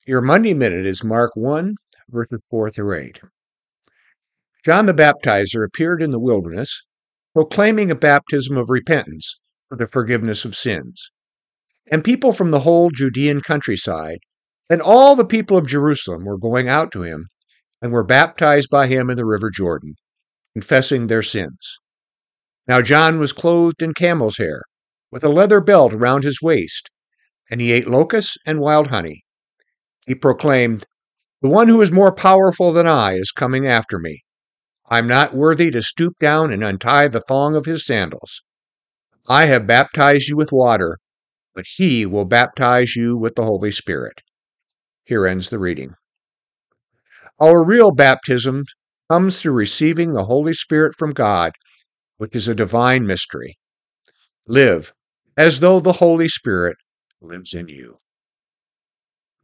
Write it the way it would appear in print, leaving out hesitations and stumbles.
Your Monday Minute is Mark 1, verses 4 through 8. John the Baptizer appeared in the wilderness, proclaiming a baptism of repentance for the forgiveness of sins. And people from the whole Judean countryside and all the people of Jerusalem were going out to him and were baptized by him in the river Jordan, confessing their sins. Now John was clothed in camel's hair, with a leather belt around his waist, and he ate locusts and wild honey. He proclaimed, "The one who is more powerful than I is coming after me. I'm not worthy to stoop down and untie the thong of his sandals. I have baptized you with water, but he will baptize you with the Holy Spirit." Here ends the reading. Our real baptism comes through receiving the Holy Spirit from God, which is a divine mystery. Live as though the Holy Spirit lives in you.